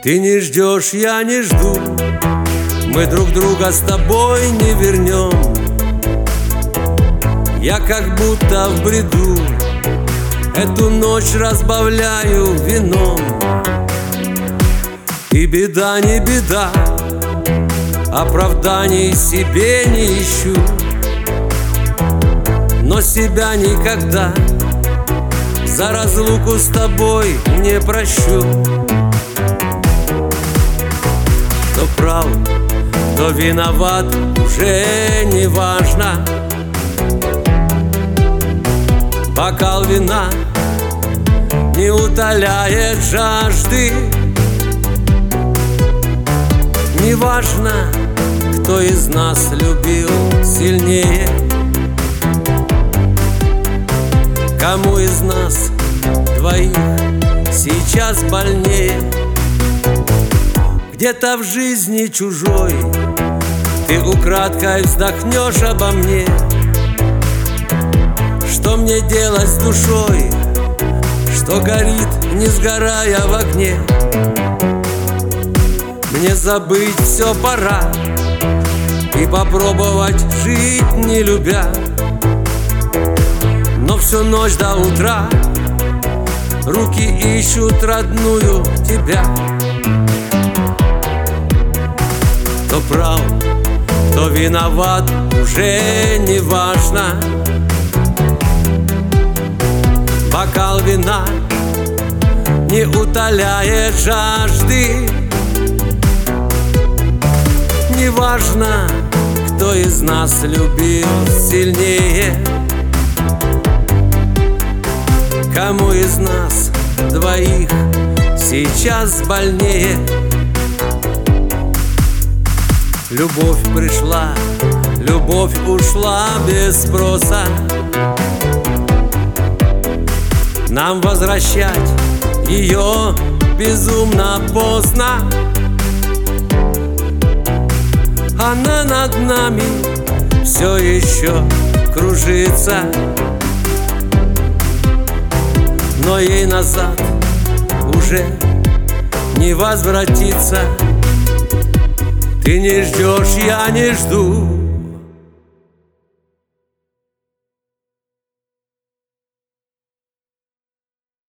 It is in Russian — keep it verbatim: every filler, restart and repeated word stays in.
Ты не ждешь, я не жду, мы друг друга с тобой не вернем. Я как будто в бреду эту ночь разбавляю вином. И беда не беда, оправданий себе не ищу, но себя никогда за разлуку с тобой не прощу. Кто прав, кто виноват, уже не важно. Бокал вина не утоляет жажды. Не важно, кто из нас любил сильнее, кому из нас двоих сейчас больнее. Где-то в жизни чужой ты украдкой вздохнешь обо мне. Что мне делать с душой, что горит, не сгорая в огне? Мне забыть все пора и попробовать жить не любя. Но всю ночь до утра руки ищут родную тебя. Кто прав, кто виноват, уже не важно. Бокал вина не утоляет жажды. Не важно, кто из нас любил сильнее, кому из нас двоих сейчас больнее. Любовь пришла, любовь ушла без спроса. Нам возвращать ее безумно поздно. Она над нами все еще кружится, но ей назад уже не возвратиться. Ты не ждешь, я не жду,